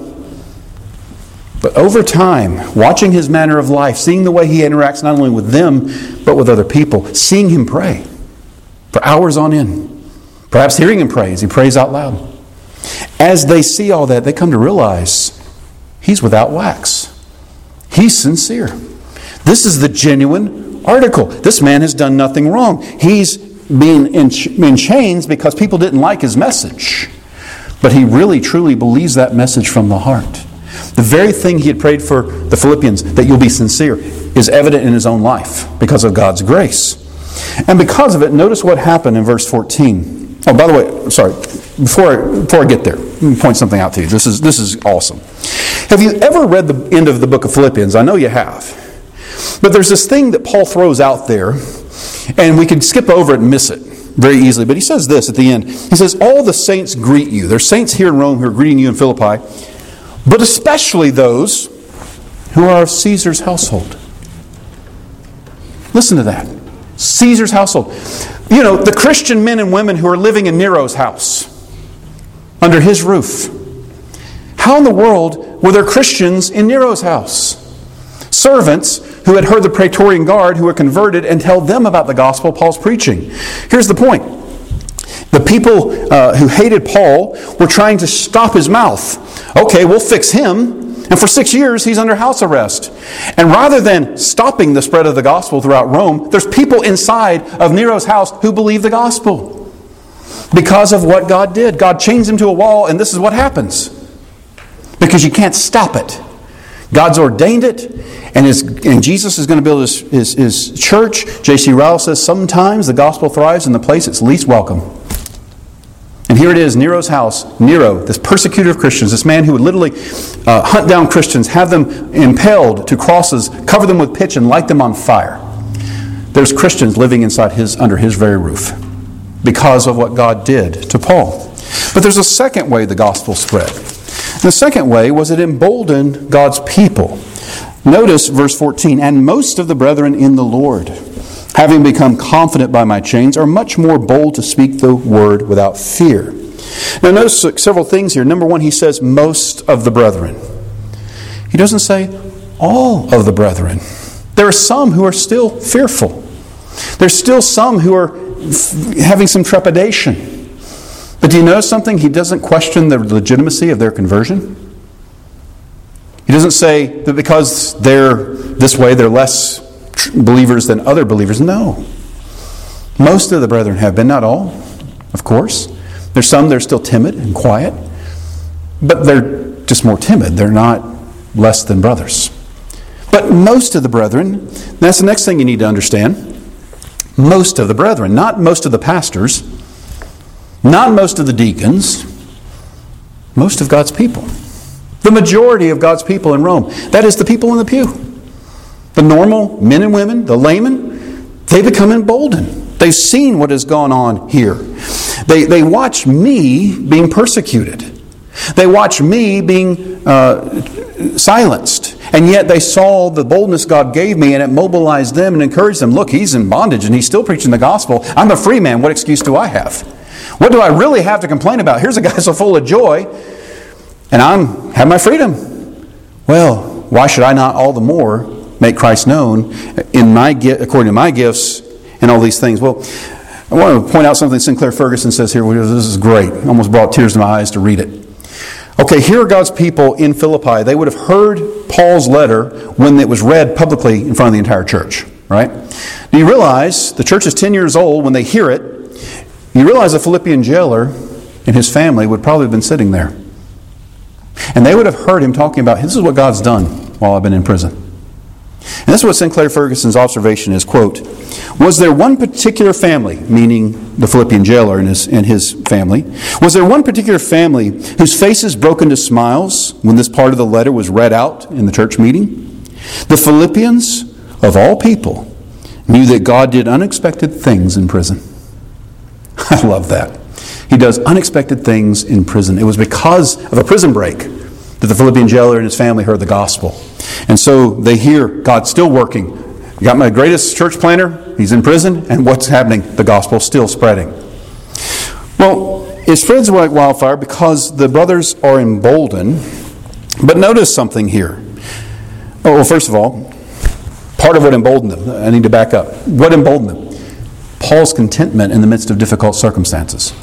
But over time, watching his manner of life, seeing the way he interacts not only with them, but with other people, seeing him pray for hours on end, perhaps hearing him pray as he prays out loud. As they see all that, they come to realize he's without wax. He's sincere. This is the genuine article. This man has done nothing wrong. He's been in chains because people didn't like his message. But he really, truly believes that message from the heart. The very thing he had prayed for the Philippians, that you'll be sincere, is evident in his own life because of God's grace. And because of it, notice what happened in verse 14. Oh, by the way, sorry, before I get there, let me point something out to you. This is awesome. Have you ever read the end of the book of Philippians? I know you have. But there's this thing that Paul throws out there, and we can skip over it and miss it very easily. But he says this at the end. He says, all the saints greet you. There's saints here in Rome who are greeting you in Philippi, but especially those who are of Caesar's household. Listen to that. Caesar's household. You know, the Christian men and women who are living in Nero's house, under his roof. How in the world were there Christians in Nero's house? Servants who had heard the Praetorian Guard, who were converted, and tell them about the gospel Paul's preaching. Here's the point. The people who hated Paul were trying to stop his mouth. Okay, we'll fix him. And for 6 years, he's under house arrest. And rather than stopping the spread of the gospel throughout Rome, there's people inside of Nero's house who believe the gospel because of what God did. God chains him to a wall, and this is what happens. Because you can't stop it. God's ordained it, and Jesus is going to build his church. J.C. Ryle says sometimes the gospel thrives in the place it's least welcome. And here it is, Nero's house. Nero, this persecutor of Christians, this man who would literally hunt down Christians, have them impaled to crosses, cover them with pitch, and light them on fire. There's Christians living under his very roof because of what God did to Paul. But there's a second way the gospel spread. And the second way was it emboldened God's people. Notice verse 14, and most of the brethren in the Lord, having become confident by my chains, are much more bold to speak the word without fear. Now notice several things here. Number one, he says most of the brethren. He doesn't say all of the brethren. There are some who are still fearful. There's still some who are having some trepidation. But do you notice something? He doesn't question the legitimacy of their conversion. He doesn't say that because they're this way, they're less believers than other believers. No. Most of the brethren have been, not all, of course. There's some that are still timid and quiet, but they're just more timid. They're not less than brothers. But most of the brethren, that's the next thing you need to understand. Most of the brethren, not most of the pastors, not most of the deacons, most of God's people. The majority of God's people in Rome. That is the people in the pew. The normal men and women, the laymen, they become emboldened. They've seen what has gone on here. They watch me being persecuted. They watch me being silenced. And yet they saw the boldness God gave me, and it mobilized them and encouraged them. Look, he's in bondage and he's still preaching the gospel. I'm a free man. What excuse do I have? What do I really have to complain about? Here's a guy so full of joy, and I have my freedom. Well, why should I not all the more make Christ known according to my gifts and all these things? Well, I want to point out something Sinclair Ferguson says here. This is great. Almost brought tears to my eyes to read it. Okay, here are God's people in Philippi. They would have heard Paul's letter when it was read publicly in front of the entire church, right? Do you realize the church is 10 years old when they hear it? You realize the Philippian jailer and his family would probably have been sitting there. And they would have heard him talking about, this is what God's done while I've been in prison. And this is what Sinclair Ferguson's observation is, quote, was there one particular family, meaning the Philippian jailer and his family, was there one particular family whose faces broke into smiles when this part of the letter was read out in the church meeting? The Philippians, of all people, knew that God did unexpected things in prison. I love that. He does unexpected things in prison. It was because of a prison break that the Philippian jailer and his family heard the gospel. And so they hear God's still working. You got my greatest church planter, he's in prison, and what's happening? The gospel's still spreading. Well, it spreads like wildfire because the brothers are emboldened. But notice something here. Oh, well, first of all, part of what emboldened them, I need to back up. What emboldened them? Paul's contentment in the midst of difficult circumstances.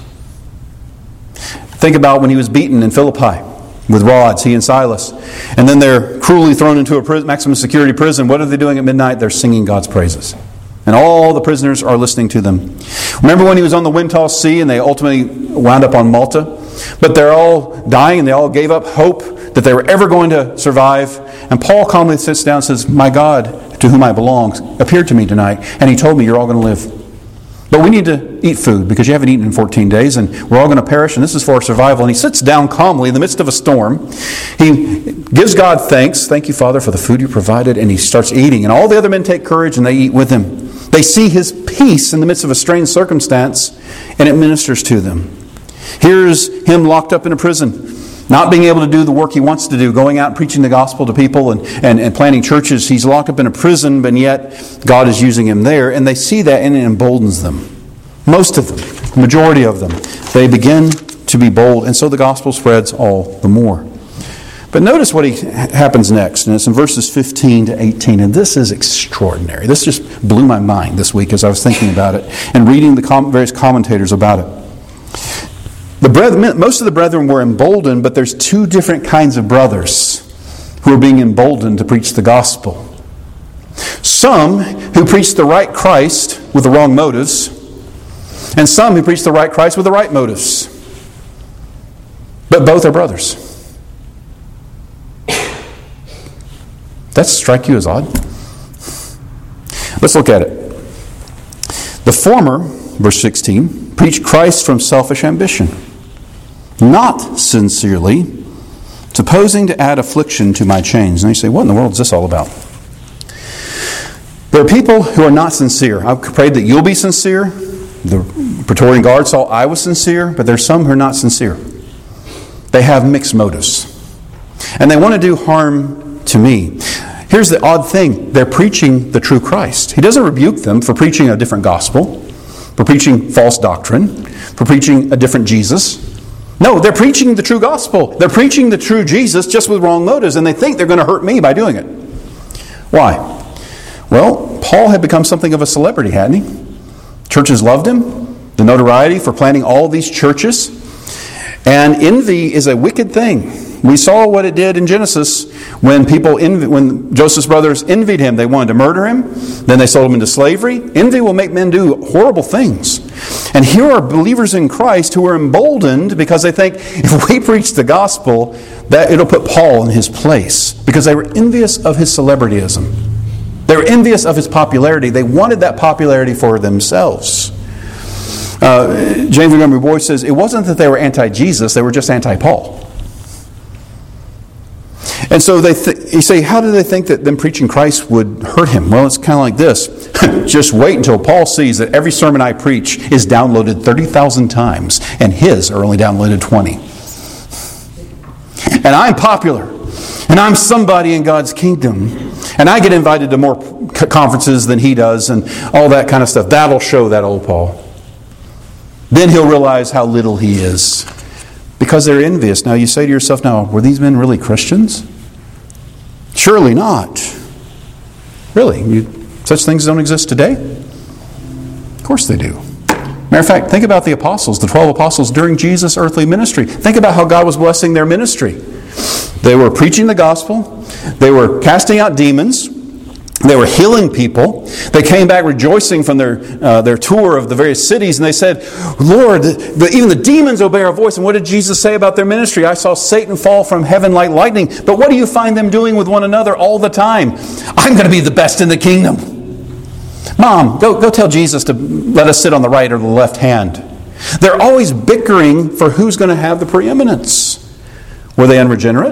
Think about when he was beaten in Philippi with rods, he and Silas. And then they're cruelly thrown into a maximum security prison. What are they doing at midnight? They're singing God's praises. And all the prisoners are listening to them. Remember when he was on the wind-tossed sea and they ultimately wound up on Malta? But they're all dying and they all gave up hope that they were ever going to survive. And Paul calmly sits down and says, my God, to whom I belong, appeared to me tonight. And he told me you're all going to live. But we need to eat food because you haven't eaten in 14 days and we're all going to perish and this is for our survival. And he sits down calmly in the midst of a storm. He gives God thanks. Thank you, Father, for the food you provided. And he starts eating. And all the other men take courage and they eat with him. They see his peace in the midst of a strange circumstance and it ministers to them. Here's him locked up in a prison, not being able to do the work he wants to do, going out and preaching the gospel to people and planting churches. He's locked up in a prison, but yet God is using him there. And they see that and it emboldens them. Most of them, the majority of them, they begin to be bold. And so the gospel spreads all the more. But notice what happens next, and it's in verses 15 to 18, and this is extraordinary. This just blew my mind this week as I was thinking about it and reading the various commentators about it. Most of the brethren were emboldened, but there's two different kinds of brothers who are being emboldened to preach the gospel. Some who preach the right Christ with the wrong motives, and some who preach the right Christ with the right motives. But both are brothers. That strike you as odd? Let's look at it. The former, verse 16, preach Christ from selfish ambition, not sincerely, supposing to add affliction to my chains. And you say, what in the world is this all about? There are people who are not sincere. I've prayed that you'll be sincere. The Praetorian Guard saw I was sincere, but there's some who are not sincere. They have mixed motives. And they want to do harm to me. Here's the odd thing. They're preaching the true Christ. He doesn't rebuke them for preaching a different gospel, for preaching false doctrine, for preaching a different Jesus. No, they're preaching the true gospel. They're preaching the true Jesus just with wrong motives, and they think they're going to hurt me by doing it. Why? Well, Paul had become something of a celebrity, hadn't he? Churches loved him, the notoriety for planting all these churches. And envy is a wicked thing. We saw what it did in Genesis when when Joseph's brothers envied him. They wanted to murder him. Then they sold him into slavery. Envy will make men do horrible things. And here are believers in Christ who are emboldened because they think if we preach the gospel, that it'll put Paul in his place. Because they were envious of his celebrityism. They were envious of his popularity. They wanted that popularity for themselves. James Montgomery Boyce says, it wasn't that they were anti-Jesus, they were just anti-Paul. And so you say, how do they think that them preaching Christ would hurt him? Well, it's kind of like this. Just wait until Paul sees that every sermon I preach is downloaded 30,000 times, and his are only downloaded 20. And I'm popular. And I'm somebody in God's kingdom. And I get invited to more conferences than he does and all that kind of stuff. That'll show that old Paul. Then he'll realize how little he is. Because they're envious. Now you say to yourself, now, were these men really Christians? Surely not. Really? Such things don't exist today? Of course they do. Matter of fact, think about the apostles, the 12 apostles during Jesus' earthly ministry. Think about how God was blessing their ministry. They were preaching the gospel. They were casting out demons. They were healing people. They came back rejoicing from their tour of the various cities, and they said, Lord, even the demons obey our voice. And what did Jesus say about their ministry? I saw Satan fall from heaven like lightning. But what do you find them doing with one another all the time? I'm going to be the best in the kingdom. Mom, go tell Jesus to let us sit on the right or the left hand. They're always bickering for who's going to have the preeminence. Were they unregenerate?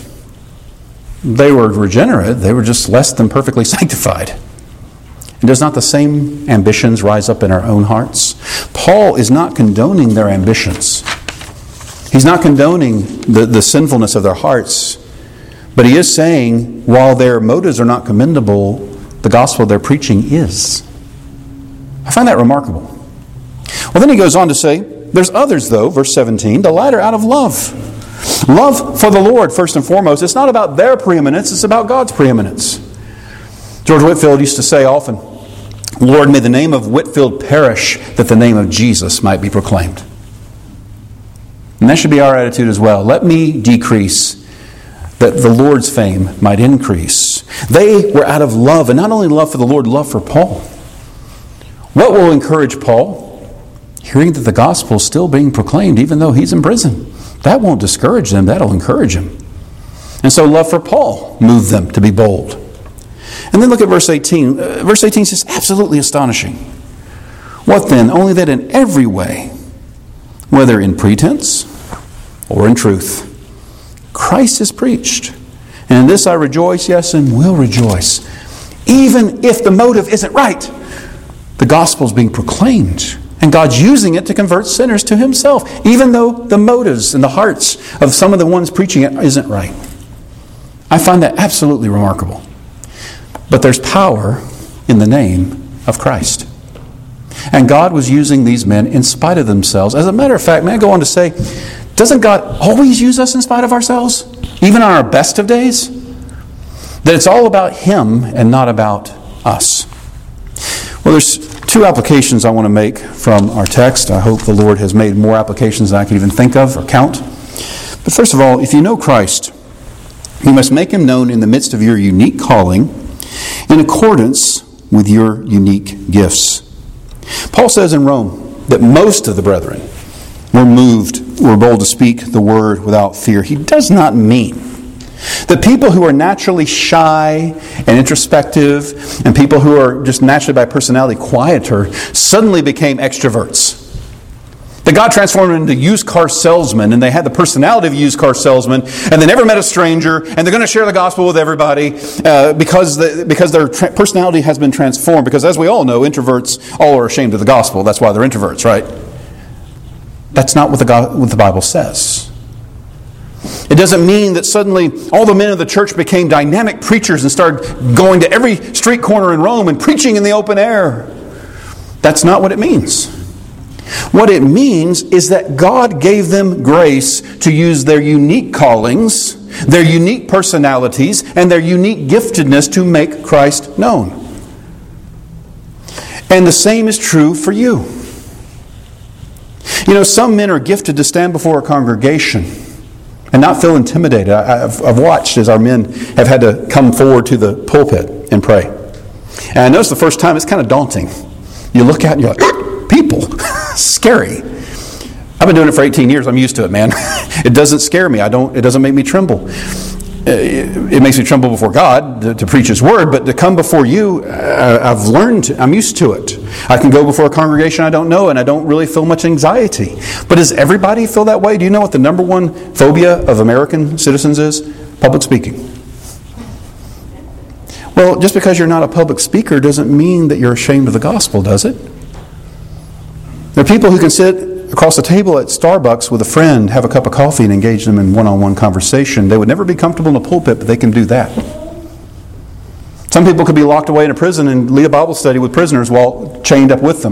They were regenerate. They were just less than perfectly sanctified. And does not the same ambitions rise up in our own hearts? Paul is not condoning their ambitions. He's not condoning the sinfulness of their hearts. But he is saying, while their motives are not commendable, the gospel they're preaching is. I find that remarkable. Well, then he goes on to say, there's others though, verse 17, the latter out of love. Love for the Lord, first and foremost. It's not about their preeminence, it's about God's preeminence. George Whitefield used to say often, Lord, may the name of Whitefield perish, that the name of Jesus might be proclaimed. And that should be our attitude as well. Let me decrease, that the Lord's fame might increase. They were out of love, and not only love for the Lord, love for Paul. What will encourage Paul? Hearing that the gospel is still being proclaimed, even though he's in prison. That won't discourage them, that'll encourage him. And so love for Paul moved them to be bold. And then look at verse 18. Verse 18 says, absolutely astonishing. What then? Only that in every way, whether in pretense or in truth, Christ is preached. And in this I rejoice, yes, and will rejoice. Even if the motive isn't right, the gospel is being proclaimed. And God's using it to convert sinners to himself, even though the motives and the hearts of some of the ones preaching it isn't right. I find that absolutely remarkable. But there's power in the name of Christ. And God was using these men in spite of themselves. As a matter of fact, may I go on to say, doesn't God always use us in spite of ourselves? even on our best of days, that it's all about Him and not about us. Well, there's two applications I want to make from our text. I hope the Lord has made more applications than I can even think of or count. But first of all, if you know Christ, you must make Him known in the midst of your unique calling in accordance with your unique gifts. Paul says in Rome that most of the brethren were bold to speak the word without fear. He does not mean that people who are naturally shy and introspective and people who are just naturally by personality quieter suddenly became extroverts. That God transformed them into used car salesmen, and they had the personality of a used car salesman, and they never met a stranger, and they're going to share the gospel with everybody because their personality has been transformed. Because as we all know, introverts all are ashamed of the gospel. That's why they're introverts, right? That's not what the Bible says. It doesn't mean that suddenly all the men of the church became dynamic preachers and started going to every street corner in Rome and preaching in the open air. That's not what it means. What it means is that God gave them grace to use their unique callings, their unique personalities, and their unique giftedness to make Christ known. And the same is true for you. You know, some men are gifted to stand before a congregation and not feel intimidated. I've watched as our men have had to come forward to the pulpit and pray. And I noticed the first time it's kind of daunting. You look at it and you're like, people, scary. I've been doing it for 18 years. I'm used to it, man. It doesn't scare me. It doesn't make me tremble. It makes me tremble before God to preach His word, but to come before you, I've learned, I'm used to it. I can go before a congregation I don't know, and I don't really feel much anxiety. But does everybody feel that way? Do you know what the number one phobia of American citizens is? Public speaking. Well, just because you're not a public speaker doesn't mean that you're ashamed of the gospel, does it? There are people who can sit across the table at Starbucks with a friend, have a cup of coffee, and engage them in one-on-one conversation. They would never be comfortable in a pulpit, but they can do that. Some people could be locked away in a prison and lead a Bible study with prisoners while chained up with them.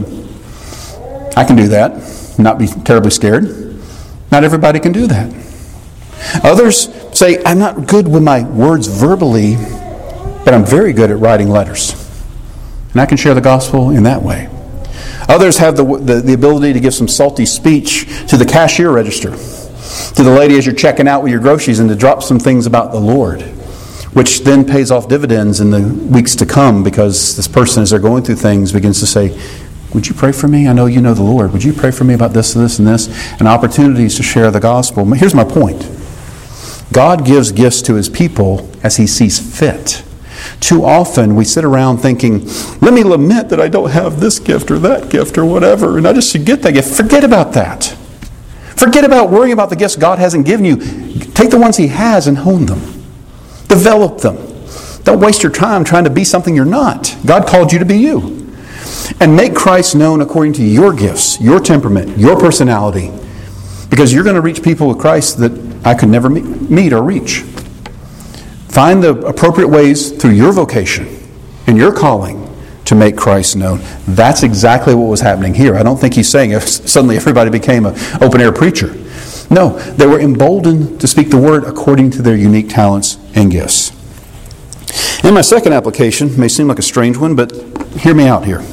I can do that, not be terribly scared. Not everybody can do that. Others say, I'm not good with my words verbally, but I'm very good at writing letters. And I can share the gospel in that way. Others have the ability to give some salty speech to the cashier register, to the lady as you're checking out with your groceries, and to drop some things about the Lord, which then pays off dividends in the weeks to come, because this person, as they're going through things, begins to say, would you pray for me? I know you know the Lord. Would you pray for me about this and this and this? And opportunities to share the gospel. Here's my point. God gives gifts to His people as He sees fit. Too often we sit around thinking, let me lament that I don't have this gift or that gift or whatever, and I just should get that gift. Forget about that. Forget about worrying about the gifts God hasn't given you. Take the ones He has and hone them. Develop them. Don't waste your time trying to be something you're not. God called you to be you. And make Christ known according to your gifts, your temperament, your personality, because you're going to reach people with Christ that I could never meet or reach. Find the appropriate ways through your vocation and your calling to make Christ known. That's exactly what was happening here. I don't think he's saying suddenly everybody became an open-air preacher. No, they were emboldened to speak the word according to their unique talents and gifts. And my second application may seem like a strange one, but hear me out here.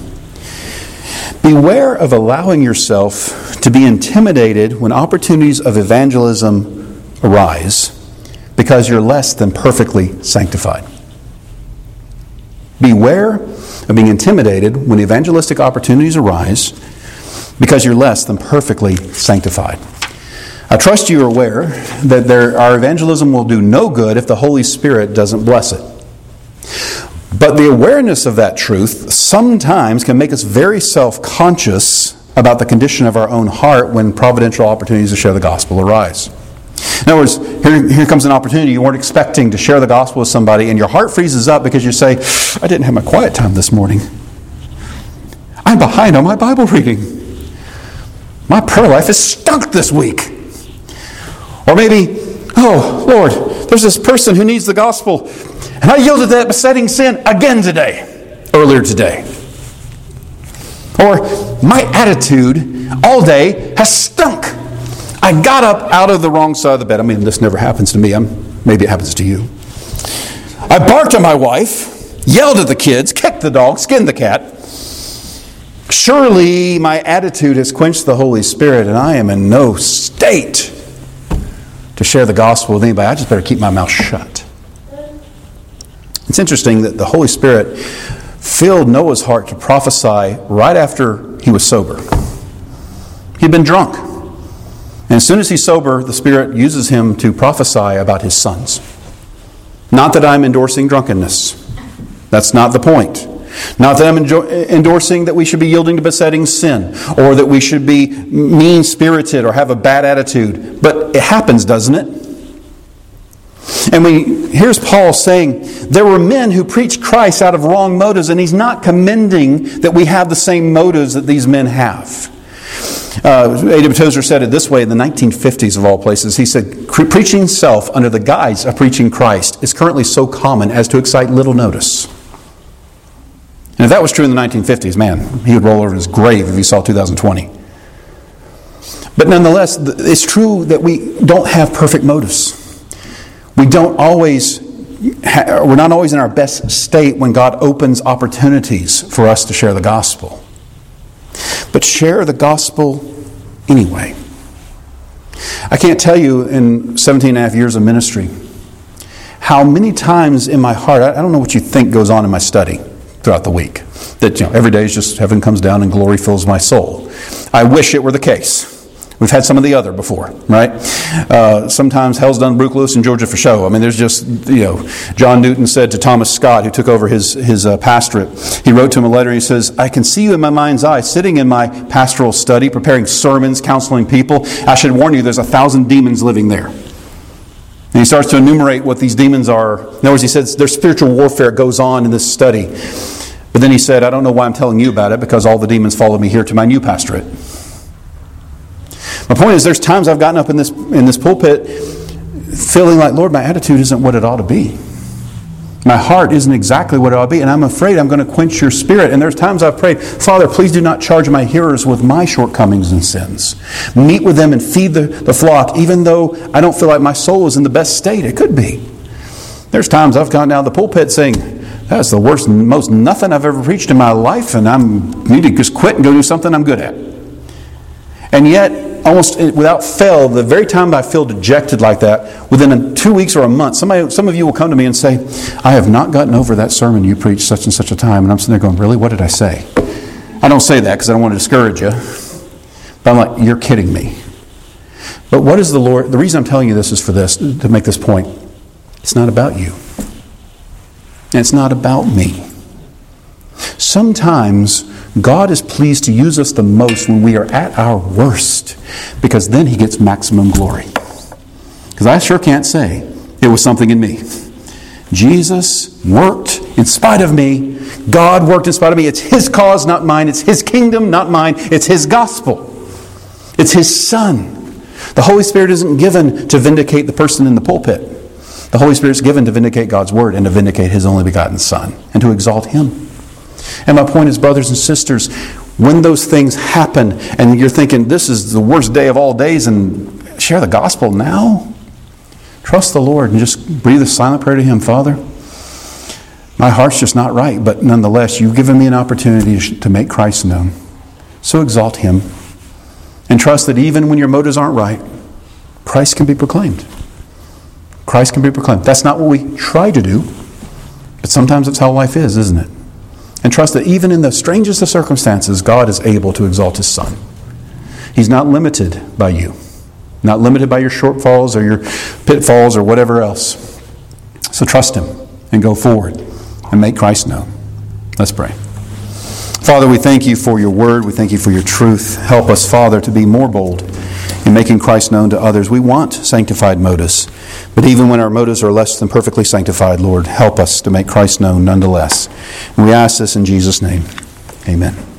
Beware of allowing yourself to be intimidated when opportunities of evangelism arise, because you're less than perfectly sanctified. Beware of being intimidated when evangelistic opportunities arise, because you're less than perfectly sanctified. I trust you are aware that our evangelism will do no good if the Holy Spirit doesn't bless it. But the awareness of that truth sometimes can make us very self-conscious about the condition of our own heart when providential opportunities to share the gospel arise. In other words, here comes an opportunity you weren't expecting to share the gospel with somebody, and your heart freezes up because you say, I didn't have my quiet time this morning. I'm behind on my Bible reading. My prayer life is stunk this week. Or maybe, oh, Lord, there's this person who needs the gospel, and I yielded to that besetting sin again earlier today. Or my attitude all day has stunk. I got up out of the wrong side of the bed. I mean, this never happens to me. I'm maybe it happens to you. I barked at my wife, yelled at the kids, kicked the dog, skinned the cat. Surely my attitude has quenched the Holy Spirit, and I am in no state to share the gospel with anybody. I just better keep my mouth shut. It's interesting that the Holy Spirit filled Noah's heart to prophesy right after he was sober. He'd been drunk. And as soon as he's sober, the Spirit uses him to prophesy about his sons. Not that I'm endorsing drunkenness. That's not the point. Not that I'm endorsing that we should be yielding to besetting sin, or that we should be mean-spirited or have a bad attitude. But it happens, doesn't it? And here's Paul saying, there were men who preached Christ out of wrong motives, and he's not commending that we have the same motives that these men have. A.W. Tozer said it this way in the 1950s of all places. He said, preaching self under the guise of preaching Christ is currently so common as to excite little notice. And if that was true in the 1950s, man, he would roll over in his grave if he saw 2020. But nonetheless, it's true that we don't have perfect motives. We're not always in our best state when God opens opportunities for us to share the gospel. But share the gospel anyway. I can't tell you in 17 and a half years of ministry how many times in my heart, I don't know what you think goes on in my study throughout the week. That every day is just heaven comes down and glory fills my soul. I wish it were the case. We've had some of the other before, right? Sometimes hell's done broke loose in Georgia for show. I mean, there's just, John Newton said to Thomas Scott, who took over his pastorate, he wrote to him a letter, he says, I can see you in my mind's eye, sitting in my pastoral study, preparing sermons, counseling people. I should warn you, there's 1,000 demons living there. And he starts to enumerate what these demons are. In other words, he says there's spiritual warfare goes on in this study. But then he said, I don't know why I'm telling you about it, because all the demons followed me here to my new pastorate. My point is, there's times I've gotten up in this pulpit feeling like, Lord, my attitude isn't what it ought to be. My heart isn't exactly what it ought to be, and I'm afraid I'm going to quench your spirit. And there's times I've prayed, Father, please do not charge my hearers with my shortcomings and sins. Meet with them and feed the flock, even though I don't feel like my soul is in the best state. It could be. There's times I've gone down the pulpit saying, that's the worst, most nothing I've ever preached in my life, and I need to just quit and go do something I'm good at. And yet, almost without fail, the very time I feel dejected like that, within 2 weeks or a month, some of you will come to me and say, I have not gotten over that sermon you preached such and such a time. And I'm sitting there going, really? What did I say? I don't say that because I don't want to discourage you. But I'm like, you're kidding me. But what is the Lord? The reason I'm telling you this is for this, to make this point. It's not about you. And it's not about me. Sometimes God is pleased to use us the most when we are at our worst, because then He gets maximum glory. Because I sure can't say it was something in me. Jesus worked in spite of me. God worked in spite of me. It's His cause, not mine. It's His kingdom, not mine. It's His gospel. It's His Son. The Holy Spirit isn't given to vindicate the person in the pulpit. The Holy Spirit is given to vindicate God's Word and to vindicate His only begotten Son and to exalt Him. And my point is, brothers and sisters, when those things happen and you're thinking, this is the worst day of all days, and share the gospel now, trust the Lord and just breathe a silent prayer to Him. Father, my heart's just not right, but nonetheless, you've given me an opportunity to make Christ known. So exalt Him and trust that even when your motives aren't right, Christ can be proclaimed. Christ can be proclaimed. That's not what we try to do, but sometimes it's how life is, isn't it? And trust that even in the strangest of circumstances, God is able to exalt His Son. He's not limited by you. Not limited by your shortfalls or your pitfalls or whatever else. So trust Him and go forward and make Christ known. Let's pray. Father, we thank You for Your Word. We thank You for Your truth. Help us, Father, to be more bold in making Christ known to others. We want sanctified motives. But even when our motives are less than perfectly sanctified, Lord, help us to make Christ known nonetheless. And we ask this in Jesus' name. Amen.